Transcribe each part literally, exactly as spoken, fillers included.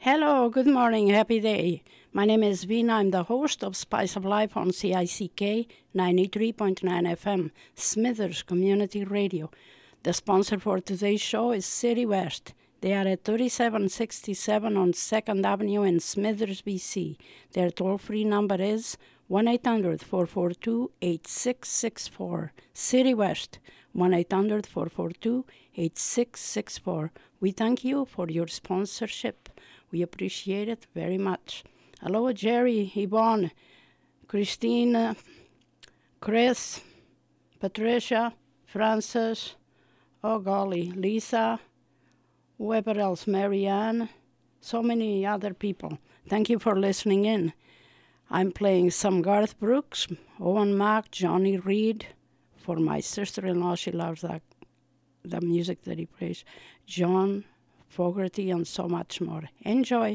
Hello, good morning, happy day. My name is Vina. I'm the host of Spice of Life on C I C K ninety-three point nine F M, Smithers Community Radio. The sponsor for today's show is City West. They are at thirty-seven sixty-seven on second Avenue in Smithers, B C. Their toll-free number is one eight hundred, four four two, eight six six four. City West, one eight hundred, four four two, eight six six four. We thank you for your sponsorship. We appreciate it very much. Hello, Jerry, Yvonne, Christine, Chris, Patricia, Francis, oh golly, Lisa, whoever else, Marianne, so many other people. Thank you for listening in. I'm playing some Garth Brooks, Owen Mack, Johnny Reed. For my sister-in-law, she loves that, the music that he plays. John Fogerty, and so much more. Enjoy.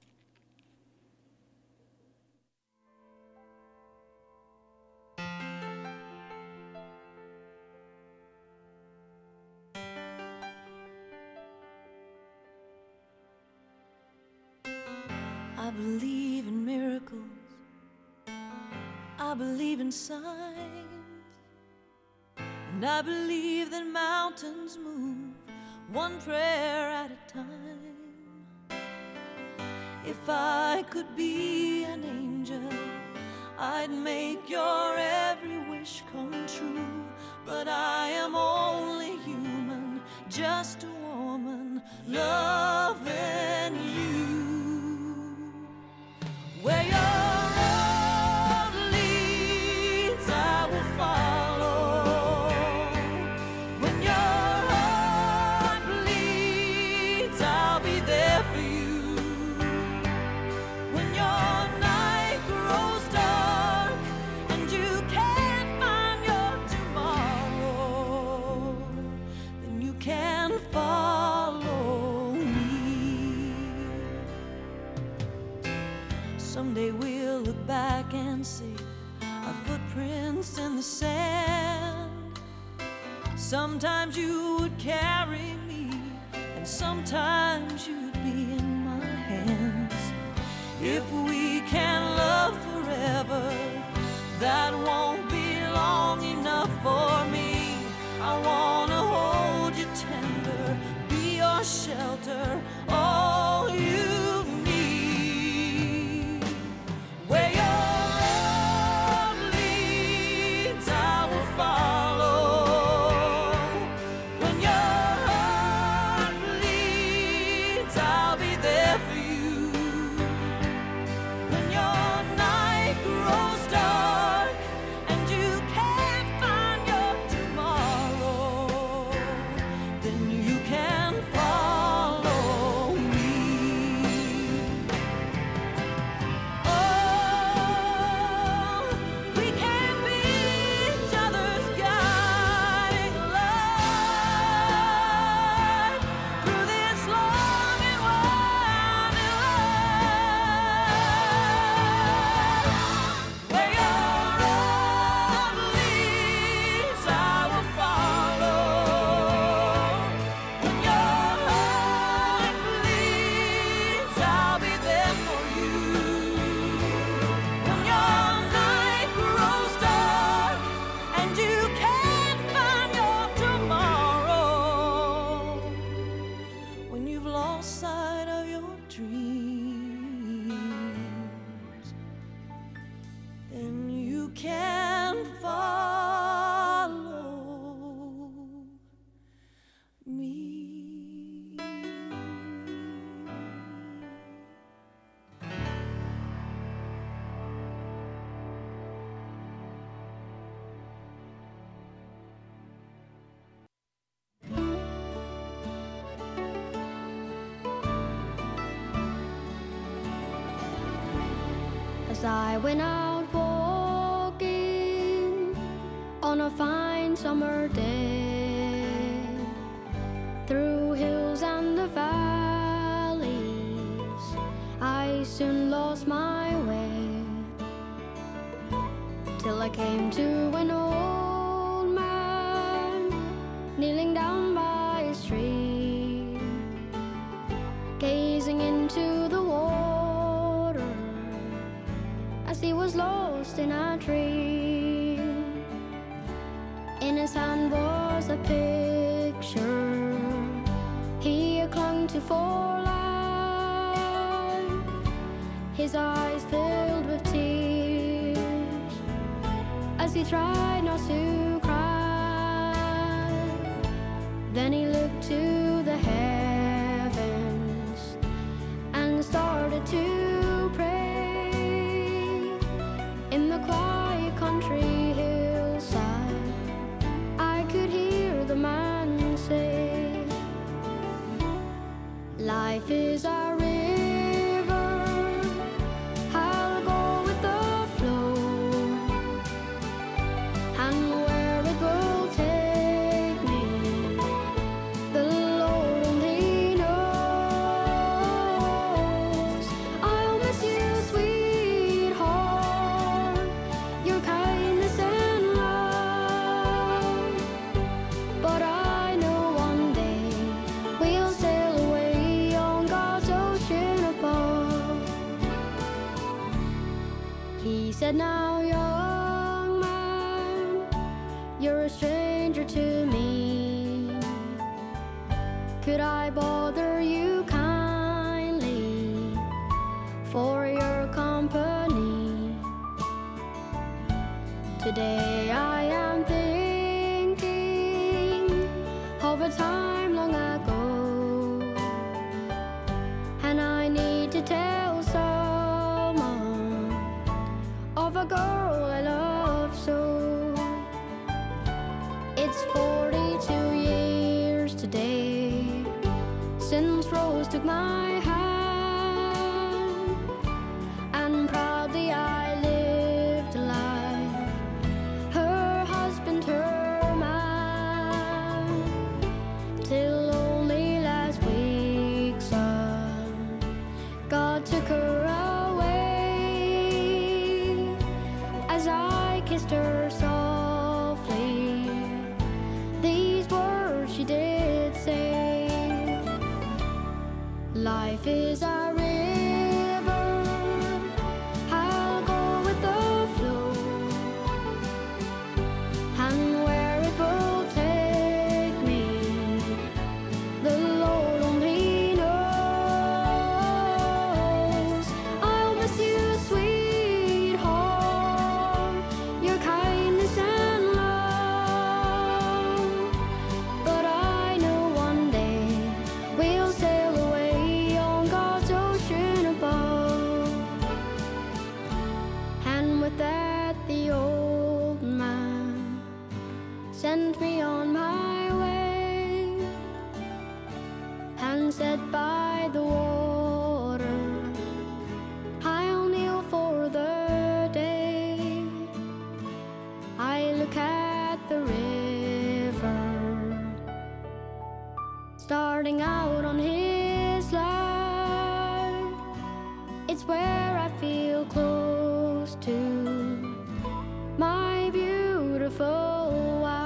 I believe in miracles. I believe in signs. And I believe that mountains move one prayer at a time. If I could be an angel, I'd make your every wish come true. But I am only human, just a woman loving you. Where your road leads, I will follow. When your someday we'll look back and see our footprints in the sand. Sometimes you would carry me, and sometimes you'd be in my hands. If we can love forever, that won't be long enough for me. I wanna hold you tender, be your shelter, all you where your road leads, I will follow. When your heart bleeds, I'll be there for you. When your night grows dark and you can't find your tomorrow, then you can follow me. Oh, as I went out walking on a fine summer day, through hills and the valleys, I soon lost my way, till I came to an old man kneeling down by a stream, gazing into the was lost in a dream. In his hand was a picture he clung to for life. His eyes filled with tears as he tried not to cry. Then he looked to the heavens and started to pray. In the quiet country hillside, I could hear the man say, life is a river, I'll go with the flow, and where it will take me, the Lord only knows. I'll miss you, sweetheart, your kindness and love, but I know one day we'll sail away on God's ocean above. He said, now young man, you're a stranger to me. Could I bother you kindly for your company? Today I am thinking of a time long ago, and I need to tell someone of a girl I love so. It's forty-two years today since Rose took my hand, and proudly I lived a life, her husband, her man, till only last week, son, God took her away. As I kissed her softly, these words she did say, life is a river, I'll go with the flow, and where it will take me, the Lord only knows. I'll miss you, sweetheart, your kindness and love, but I know one day we'll sail away on God's ocean above. And with that the old man sent me on my way, and said, by the water I'll kneel for the day. I look at the river starting out on his life. It's where I feel close to my beautiful wife.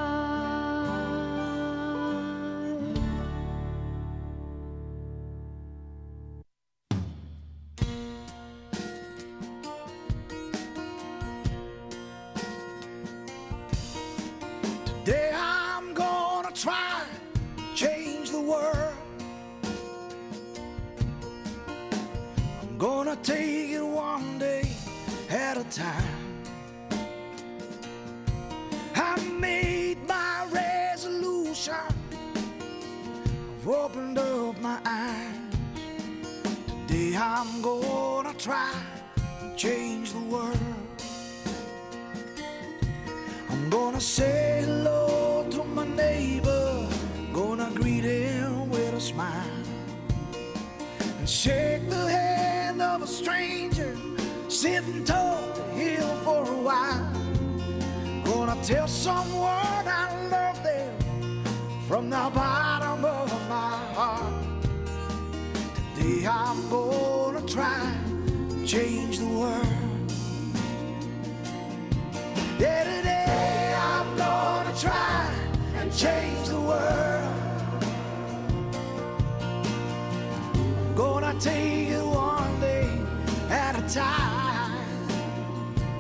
Today I'm gonna try to change the world. I'm gonna take it one day at a time. I made my resolution, I've opened up my eyes. Today I'm gonna try to change the world. I'm gonna say hello to my neighbor, gonna greet him with a smile, and shake the hand of a stranger sitting tall to him for a while. Gonna tell someone I love them from the bottom of my heart. Today I'm gonna try to change the world. Yeah, today I'm gonna try and change the world. I'm gonna take it one day at a time.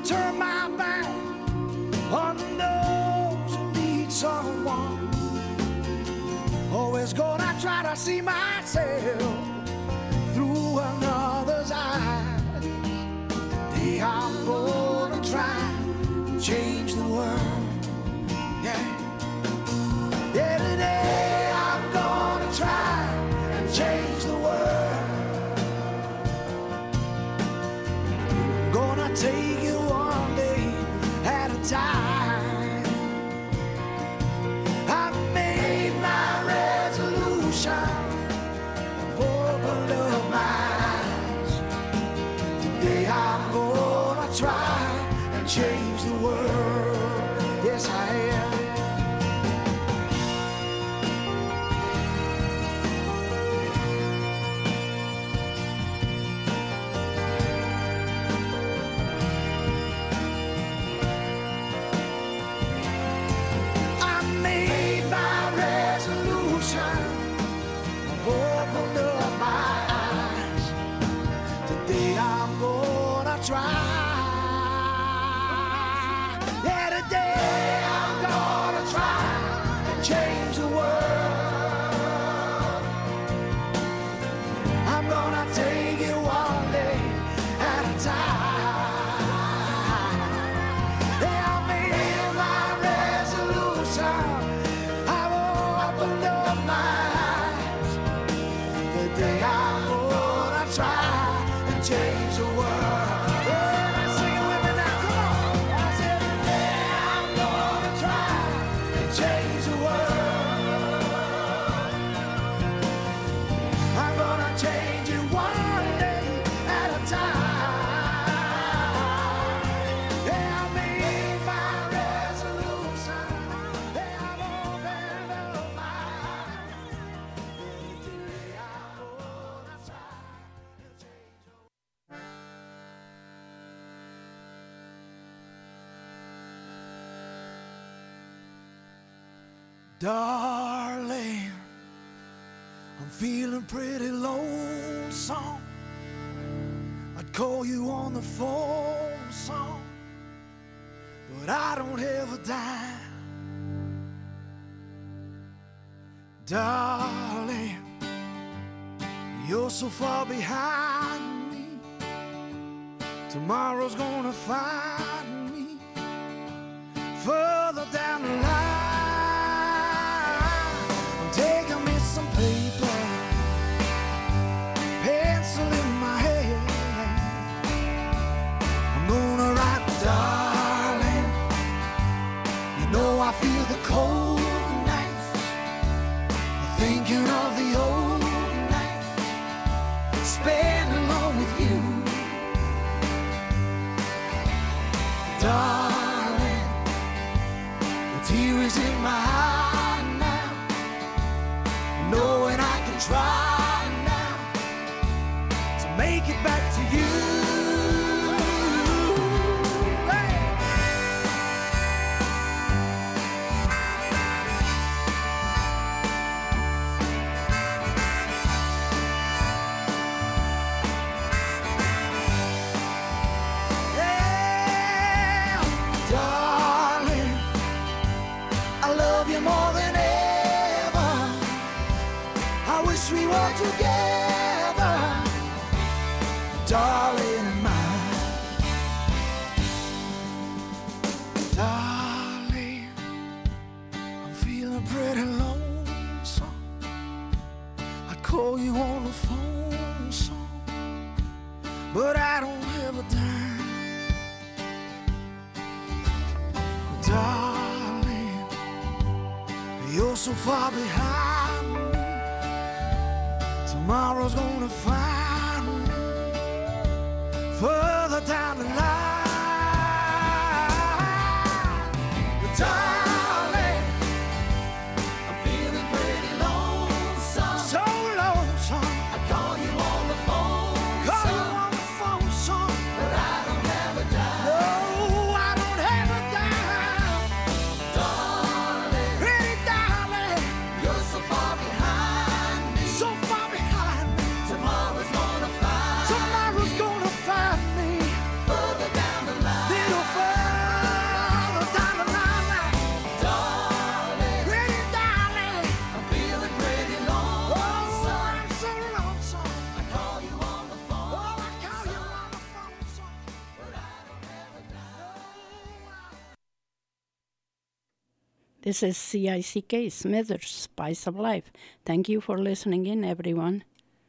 turn my back on those who need someone. Always gonna try to see myself through another's eyes. Today I'm gonna try to change the world. Yeah. Yeah, today I'm gonna try and change the world. I'm gonna take it one day at a time. I've made my resolution. I've opened up my eyes. Today I'm gonna try and change the world. Yes, I am. Try. Yeah, today I'm gonna try and change the world. I'm gonna take it one day at a time. Yeah, I made my resolution. I've opened up my eyes. Today I'm gonna try and change the world. Darling, I'm feeling pretty lonesome. I'd call you on the phone song, but I don't have a dime. Darling, you're so far behind me. Tomorrow's gonna find me further down the line. Taking me some paper, pencil in my hand. I'm gonna write, darling, you know I feel the cold nights, thinking of the old nights spent alone with you. Darling, the tear is in my eye, knowing I can try now to make it back to you. Hey. Yeah, darling, I love you more than ever. I wish we were together, darling and mine. Darling, I'm feeling pretty lonesome. I'd call you on the phone song, but I don't have a dime. Darling, you're so far behind me. Tomorrow's gonna find me further down the line. But darling, I'm feeling pretty lonesome. So lonesome. I call you on the phone. Call you on the phone song, but I don't have a dime. No, I don't have a dime. Darling, pretty darling, you're so far behind me. So far behind me. Tomorrow's gonna find. Tomorrow's gonna find me further down. This is C I C K, Smithers, Spice of Life. Thank you for listening in, everyone.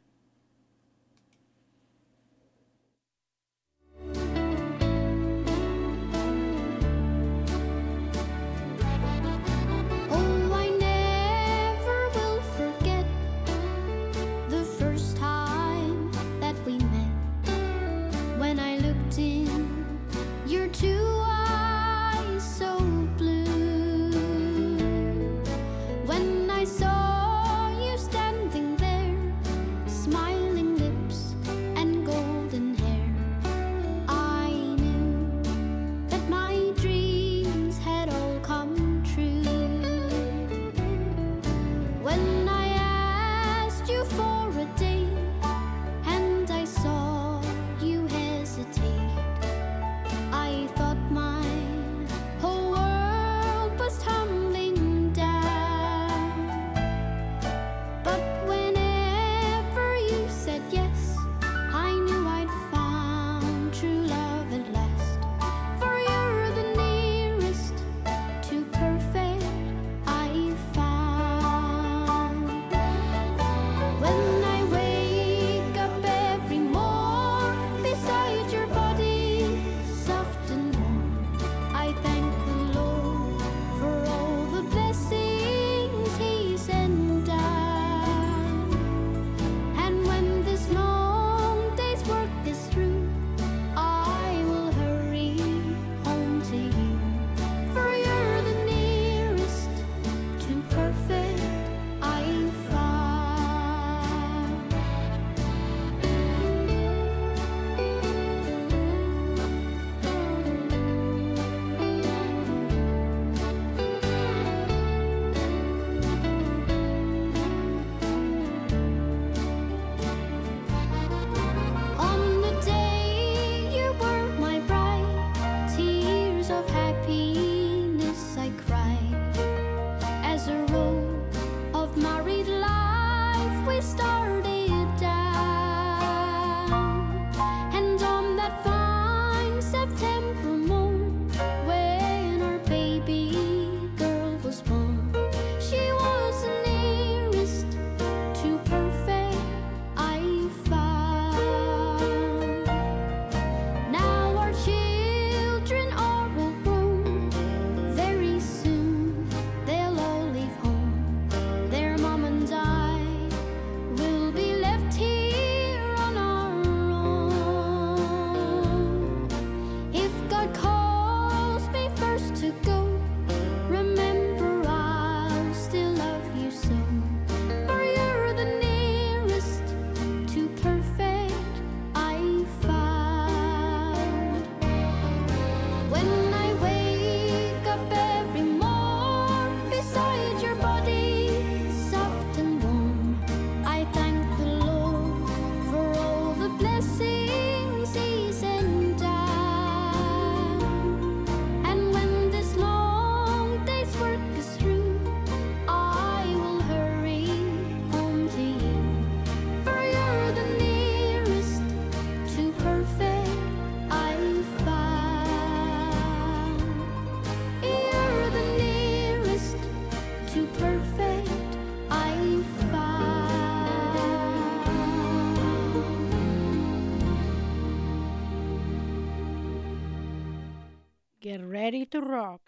Get ready to rock.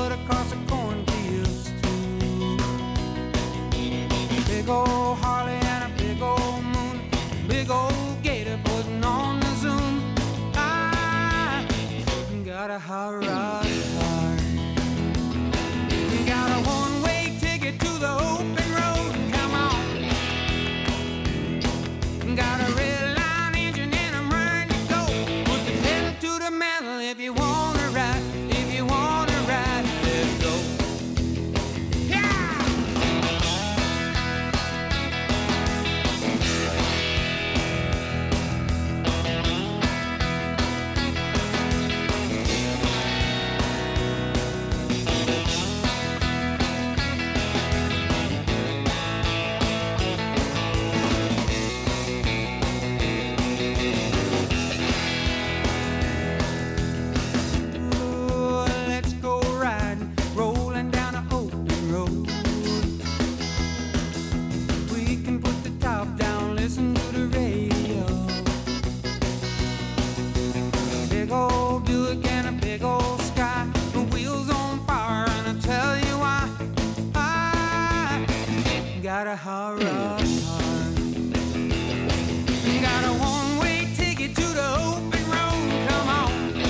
Big old Harley hot rod heart. You got a one-way ticket to the open road. Come on. Got a red line engine and I'm ready to go. Put the pedal to the metal if you wanna ride. If you wanna ride, let's go. Got a hot rod heart. Got a one-way ticket to the open road. Come on.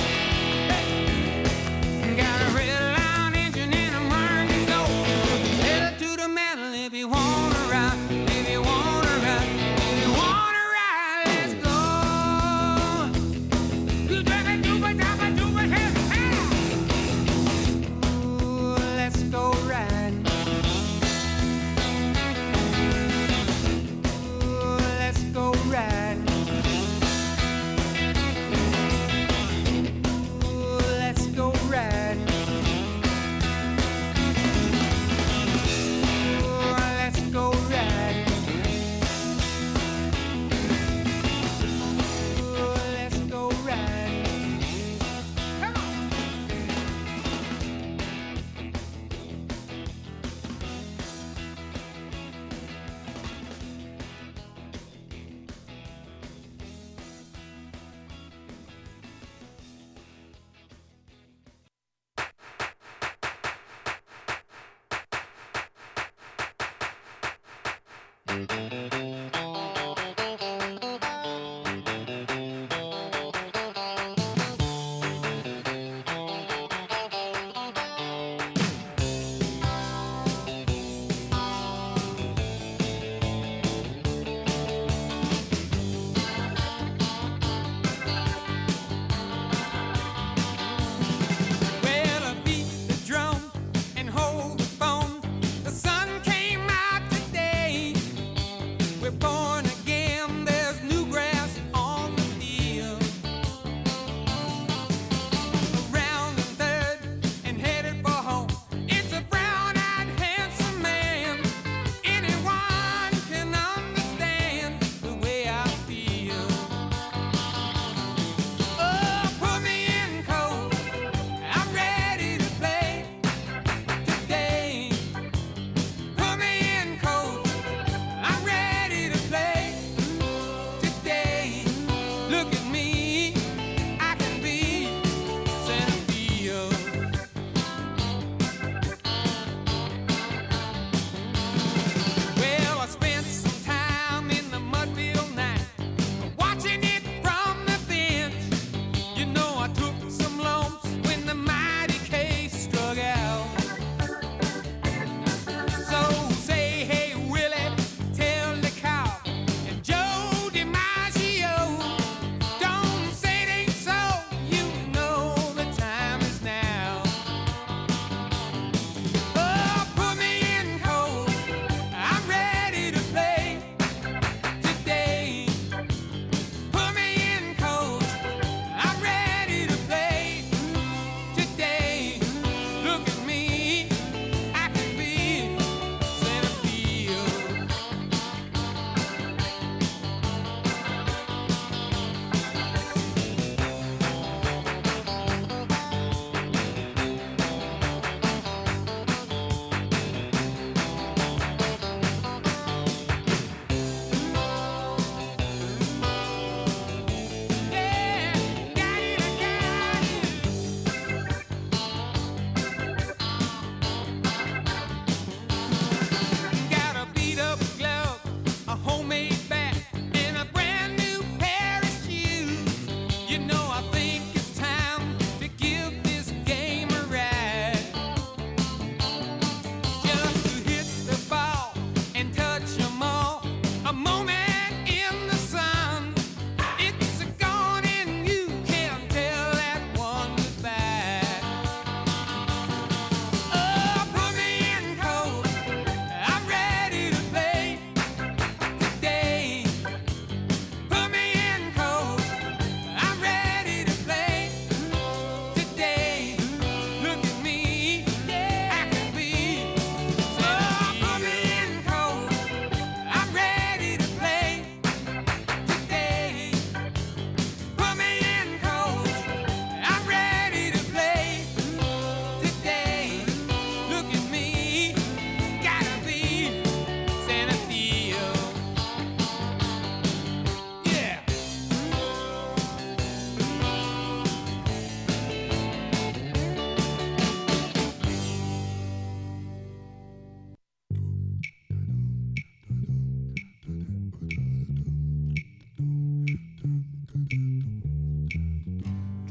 Hey. Got a red line engine and I'm ready to go. Pedal to the metal if you wanna ride. If you wanna ride. If you wanna ride, let's go. You drive it to my top, I do my head. Ooh, let's go riding. Go riding. Ooh, let's go riding. Ooh, let's go riding. Ooh, let's go riding. Come on.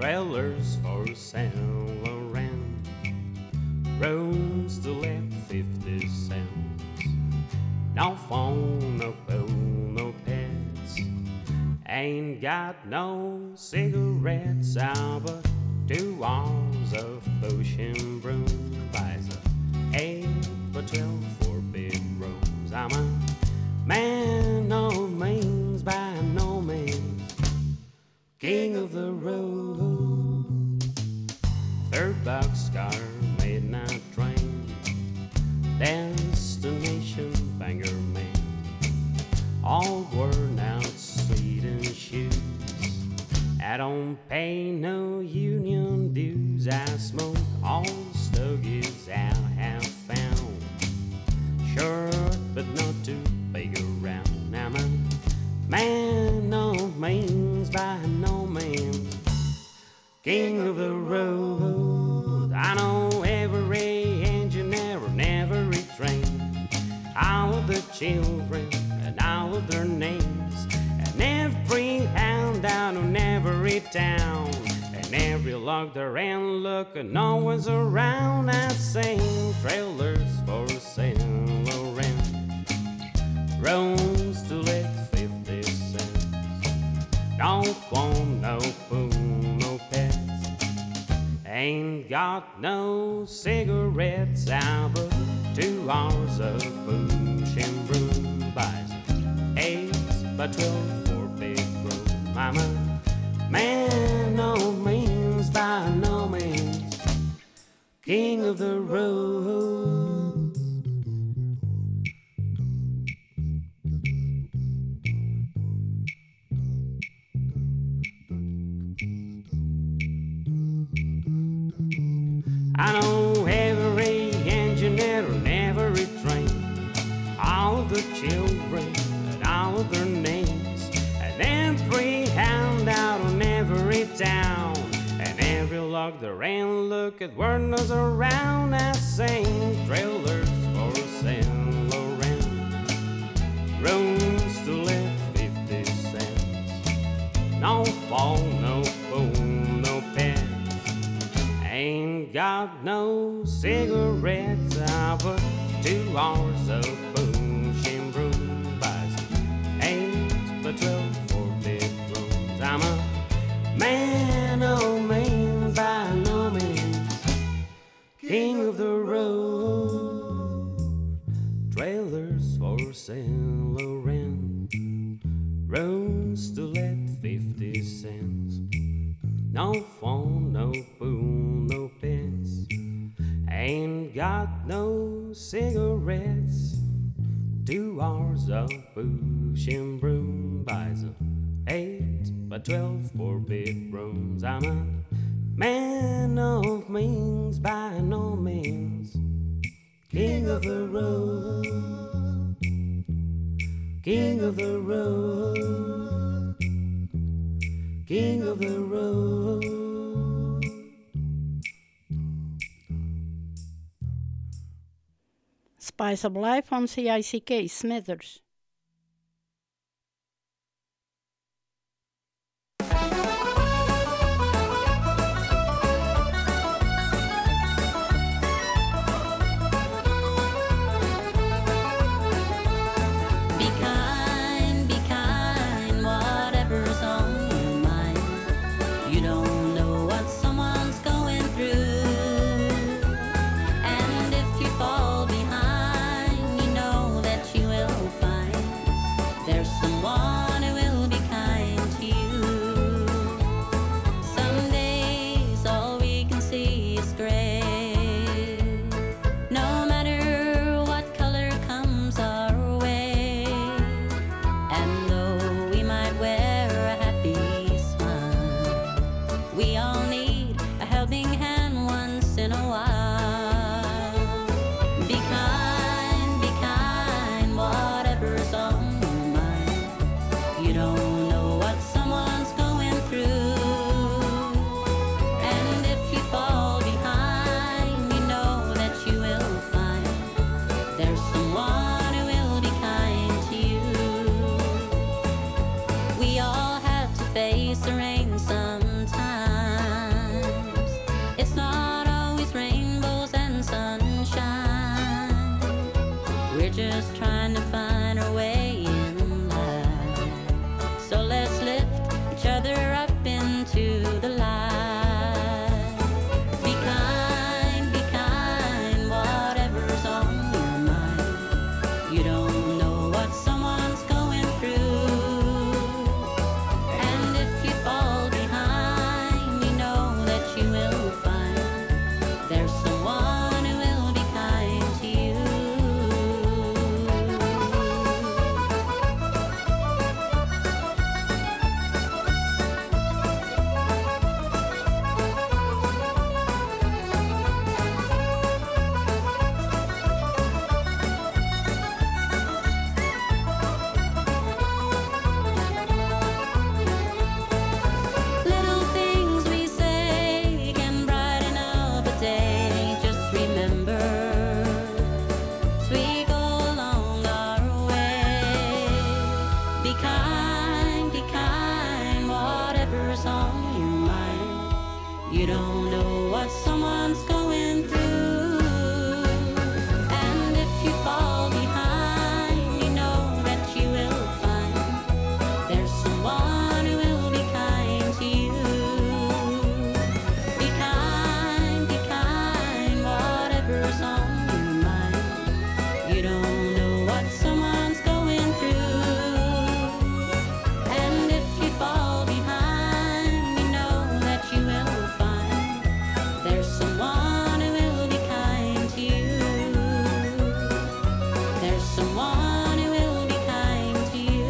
trailers for sale around, roads to let fifty cents. No phone, no bill, no pets. Ain't got no cigarettes out, but two hours of pushing broom buys a eight by twelve for big rooms. I'm a man of means by no means, king of the road. Third boxcar, midnight train, destination Bangor, Maine. All worn out Sweden shoes. I don't pay no union dues. I smoke all the stogies I have found. Short but not too big around. I'm a man of means by no means, king of the road. I know every engineer on every train, all of the children and all of their names, and every hound out on every town, and every log there and look and no one's around. I sing trailers for sale around, roads to let fifty cents. No phone, no boom, no pets. Ain't got no cigarettes out, but two hours of booze and brew buys eight by twelve for big room. I'm a man no means by no means, king of the road. I know every engineer on every train, all of the children and all of their names, and every hound out on every town, and every log there and look at where nose around. I sing trailers for sale around, rooms to let fifty cents. No phone, no boom, no pets. Ain't got no cigarettes, I put two hours of booze and brew buys eight by twelve for big rooms. I'm a man of means by no means, king of the road. Trailers for sale around, roads to let fifty cents. No phone, no boom, no pets. Ain't got no cigarettes. Two hours of booze and broom buys a eight by twelve for big rooms. I'm a man of means by no means, king of the road, king of the road, king of the road. Spice of Life on C I C K, Smithers. Fall behind, you know that you will find just trying to find our way in life. So let's lift each other up into the light. Be kind, be kind, whatever's on your mind. You don't know what someone's going through. And if you fall behind, you know that you will find there's someone who will be kind to you. Little things we say can brighten up a day. Just remember, as we go along our way, be kind, be kind, whatever's on your mind. You don't know what someone's going through. And if you fall behind, you know that you will find there's someone who will be kind to you. Be kind, be kind, whatever's on your mind. You don't know what someone's going through. And if you fall behind, you know that you will find there's someone who will be kind to you. There's someone who will be kind to you.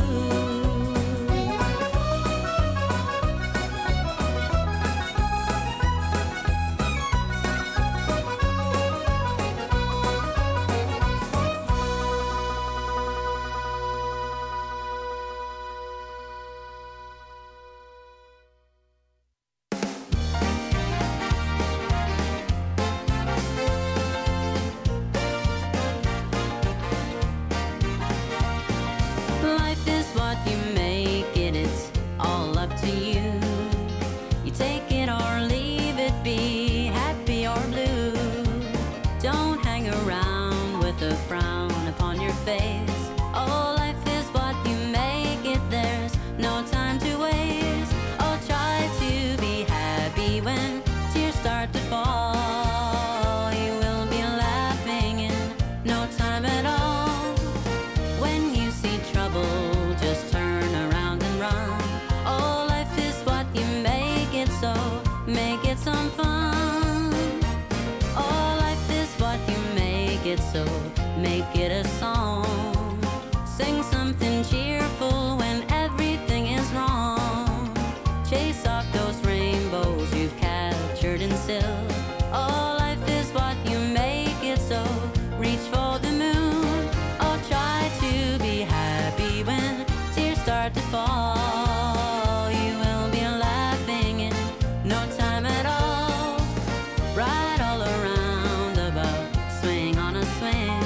Life is what you make it, it's all up to you. You take it or leave it, be happy or blue. Don't hang around with a frown upon your face. Oh, life is what you make it, there's no time to waste. Oh, try to be happy when tears start to fall. You will be laughing in no time at all. When you see trouble, just turn around and run. Oh, life is what you make it, so make it some fun. Oh, life is what you make it, so make it a song. Sing something cheerful when everything is wrong. Chase off those rainbows you've captured in silk. Oh, life is what you make it, so reach for the moon. Oh, try to be happy when tears start to fall. You will be laughing in no time at all. Ride all around the boat, swing on a swing.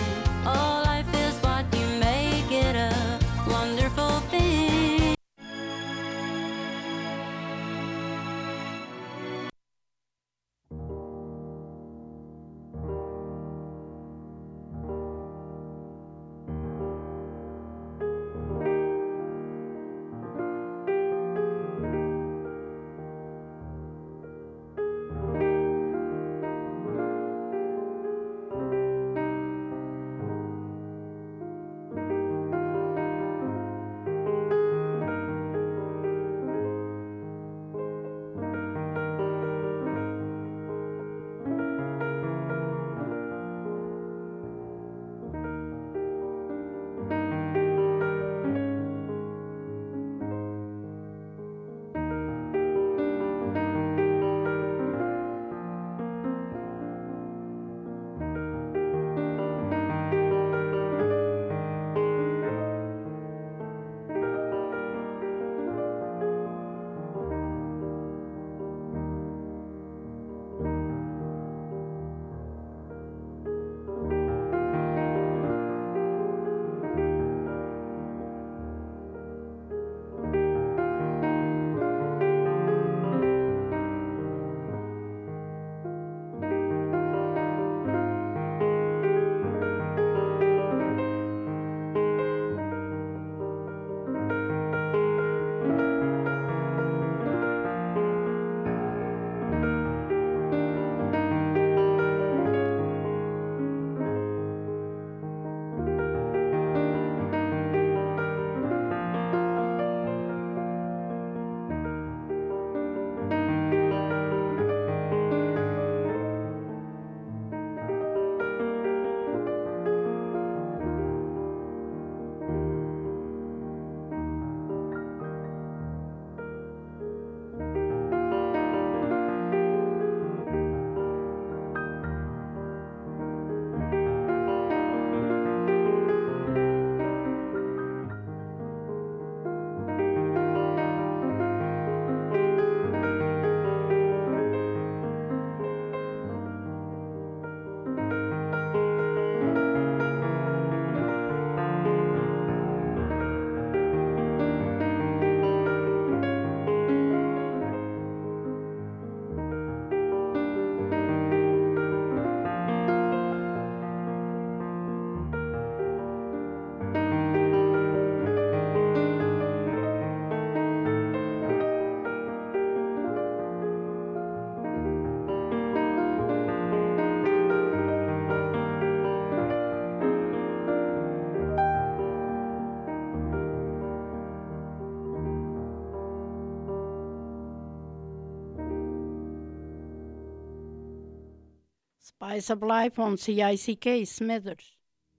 Spice of Life on C I C K Smithers.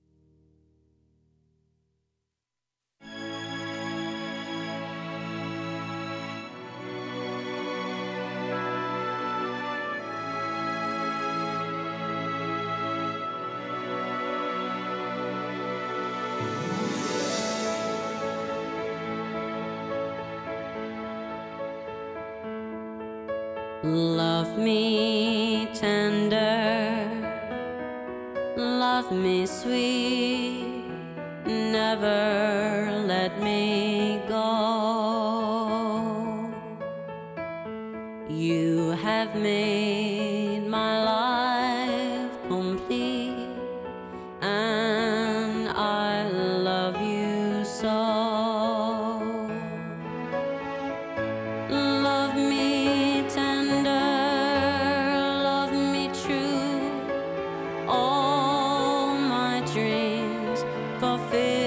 Love me tender, love me sweet, never let me go. You have made my life complete, and I love you so. Love me tender, love me true, all my dreams fulfill.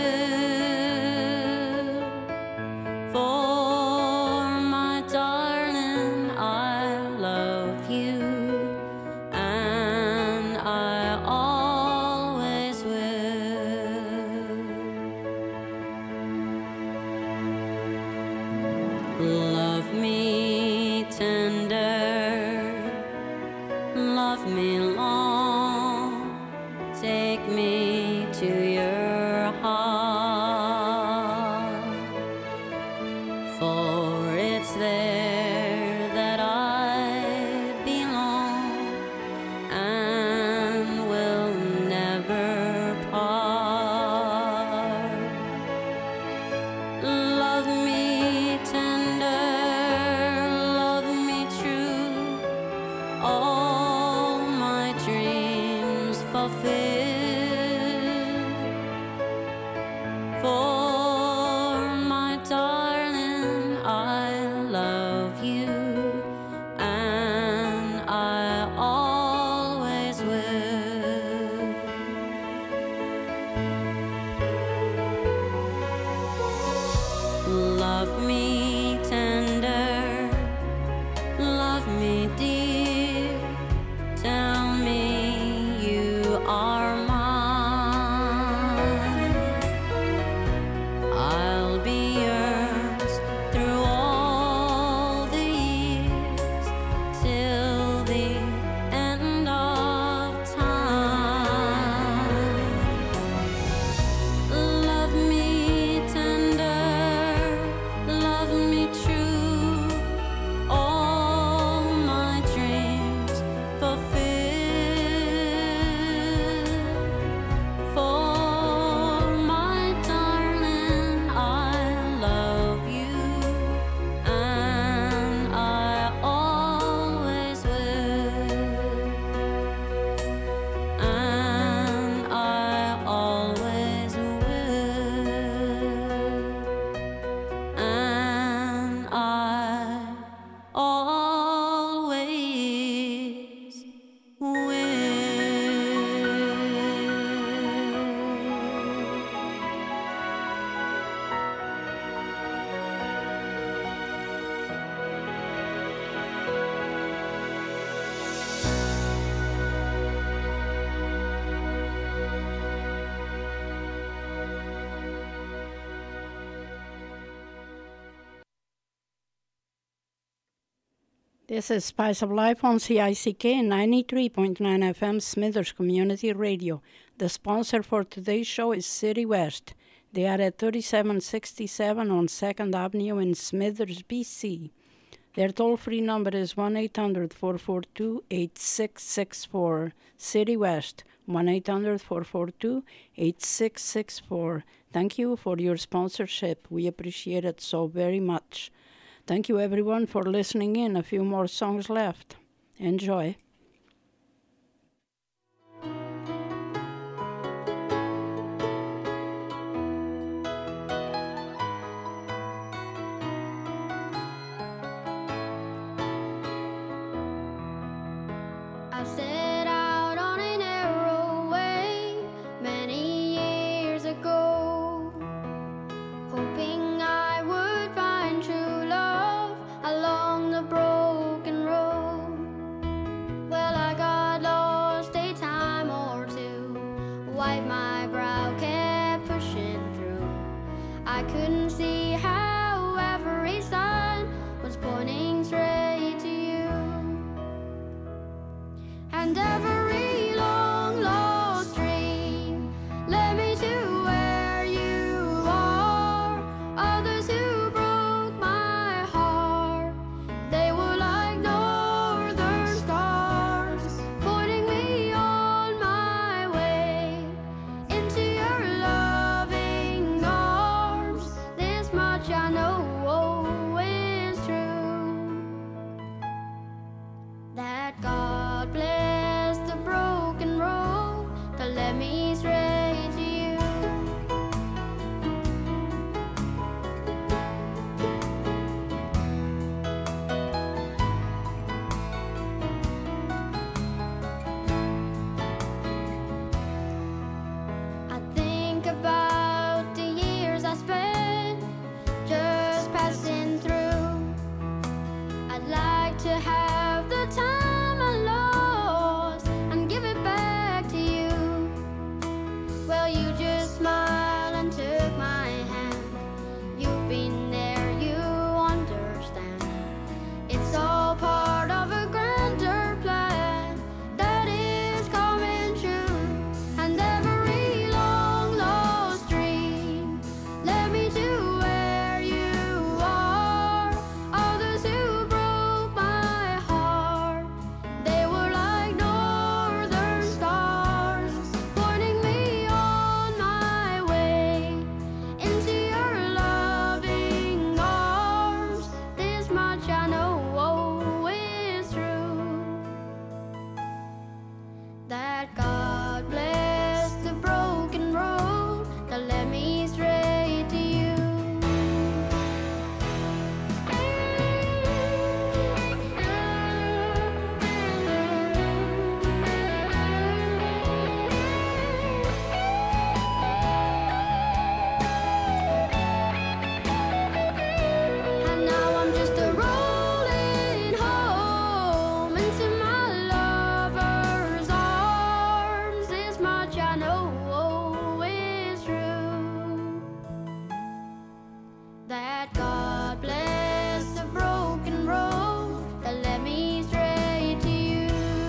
For my darling, I love you, and I always will. Love me tender, love me long, take me to your heart, for it's there that I belong and will never part. Love me tender, love me true, all my dreams fulfill. For my darling, I love you, and I always will. Love me tender, love me dear, tell me you are mine. I'll be yours through all the years, till the end of time. Love me tender, love me true, all my dreams fulfill. For my darling, I love you, and I always will, and I always will, and I always will. This is Spice of Life on C I C K ninety-three point nine F M Smithers Community Radio. The sponsor for today's show is City West. They are at thirty-seven sixty-seven on second Avenue in Smithers, B C. Their toll-free number is one eight hundred, four four two, eight six six four. City West, one eight hundred, four four two, eight six six four. Thank you for your sponsorship. We appreciate it so very much. Thank you, everyone, for listening in. A few more songs left. Enjoy. I set out on a narrow way many years ago, hoping I would find true love along the broken road. I couldn't see how every sign was pointing straight to you. And every long lost dream led me to where you are. Others who broke my heart, they were like northern stars, pointing me on my way into your loving arms. This much I know is true, that God bless the broken road that led me straight to you. I think about the years I spent just passing through. I'd like to have the time I lost and give it back to you. Well, you just smiled and took my hand. You've been there, you understand. It's all part of a grander plan that is coming true. And every long lost dream led me to where you are. Others who broke my heart, they were like northern stars, pointing me on my way into your loving arms. This much I know is true, that God bless the broken road that led me straight to you. And now I'm just a rolling home into my lover's arms. This much I know is true, that God bless the broken road that led me straight to you.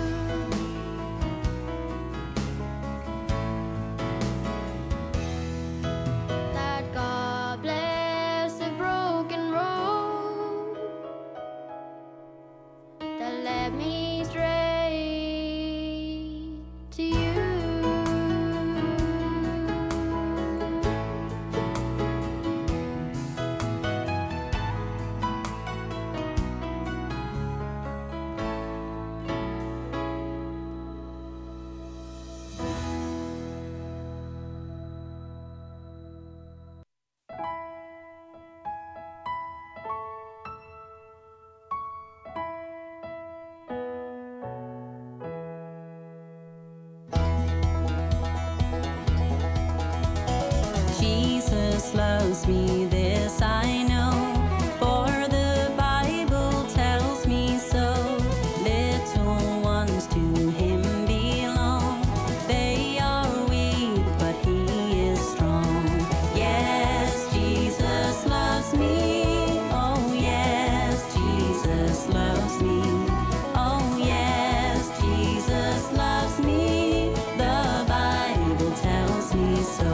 That God bless the broken road that led me straight to you. Jesus loves me, this I know, for the Bible tells me so. Little ones to him belong. They are weak, but he is strong. Yes, Jesus loves me. Oh, yes, Jesus loves me. Oh, yes, Jesus loves me. The Bible tells me so.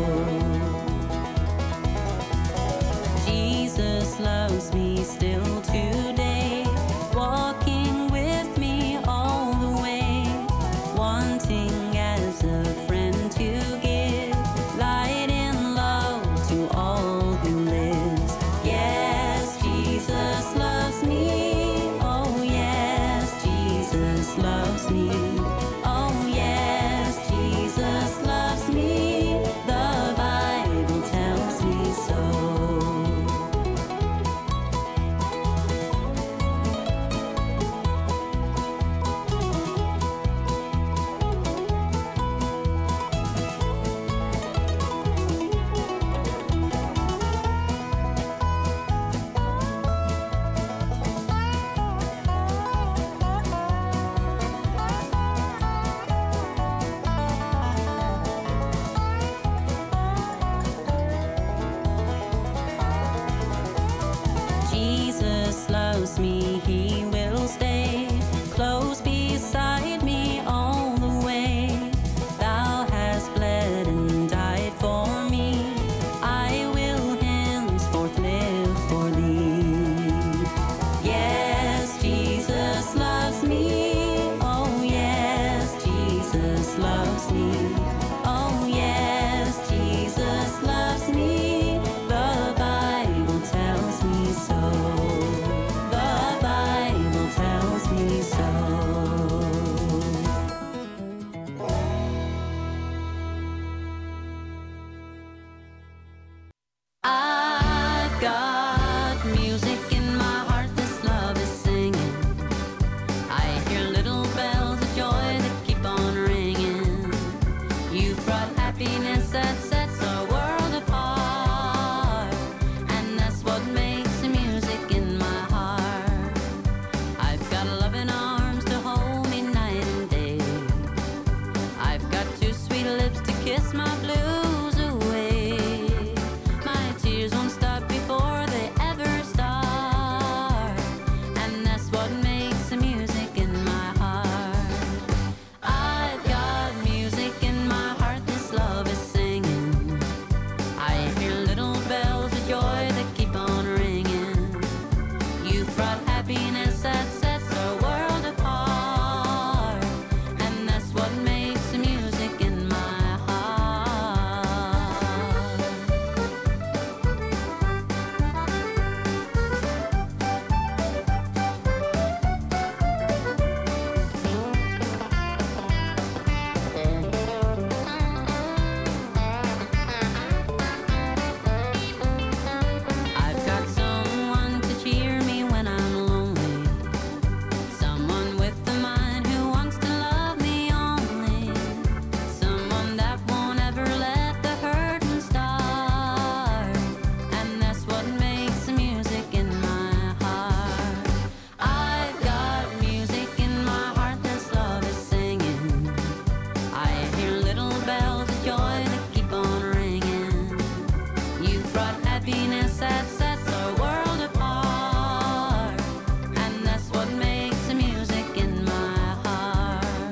Jesus loves me still today, walking with me all the way, wanting as a friend to give light and love to all who lives. Yes, Jesus loves me. Oh, yes, Jesus loves me. Oh, yes, Jesus loves me. The Bible tells me so. loves me. Oh yes, Jesus loves me. The Bible tells me so. The Bible tells me so. I've got music in my heart, this love is singing. I hear little bells of joy that keep on ringing. You've brought happiness that sets our world apart, and that's what makes the music in my heart. I've got loving arms to hold me night and day. I've got two sweet lips to kiss my blues away. My tears won't stop before they ever start, and that's what makes the music in my heart. I've got music in my heart, this love is singing. I hear little bells of joy that keep on ringing. You've brought happiness that sets our world apart, and that's what makes the music in my heart. I've got someone to cheer me when I'm lonely, someone with a mind who wants to love me only, someone that won't ever let the hurting start, and that's what makes the music in my heart. I've got music in my heart, this love is singing. I hear little bells of joy that keep on ringing. You've brought happiness that sets our world apart, and that's what makes the music in my heart.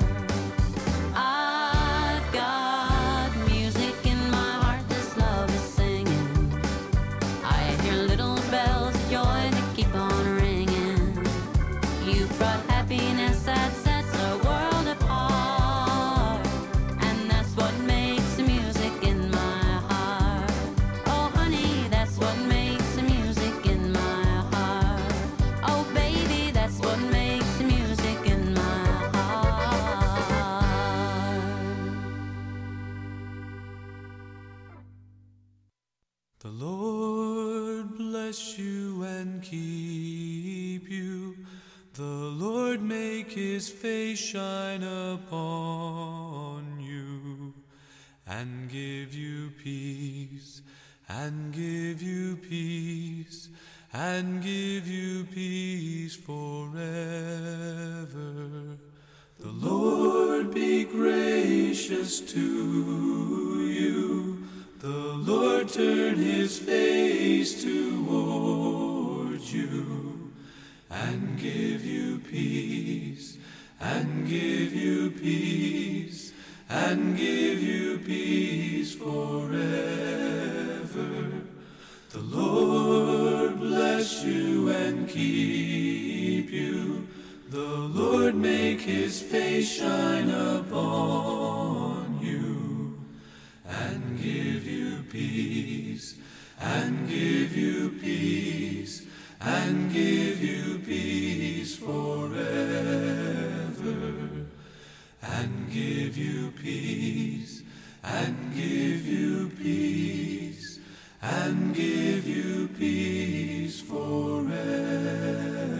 I've got music in my heart, this love is singing. I hear little bells of joy that keep on ringing. You've brought happiness that sets our world apart, and that's what makes the music in my heart. Oh honey, that's what makes the music in my heart. Oh baby, that's what makes the music in my heart. The Lord bless you and keep you. The Lord make his face shine upon you and give you peace, and give you peace, and give you peace forever. The Lord be gracious to you. The Lord turn his face toward you and give you peace, and give you peace, and give you peace forever. The Lord bless you and keep you. The Lord make his face shine upon you and give you peace, and give you peace, and give you peace forever, and give you peace, and give you peace, and give you peace forever.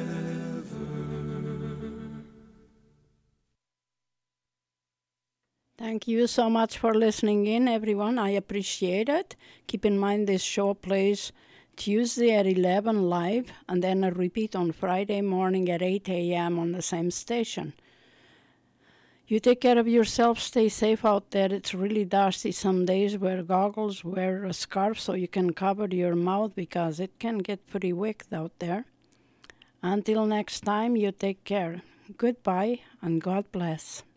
Thank you so much for listening in, everyone. I appreciate it. Keep in mind this show plays Tuesday at eleven live, and then a repeat on Friday morning at eight a.m. on the same station. You take care of yourself. Stay safe out there. It's really dusty some days. Wear goggles, wear a scarf so you can cover your mouth because it can get pretty wicked out there. Until next time, you take care. Goodbye and God bless.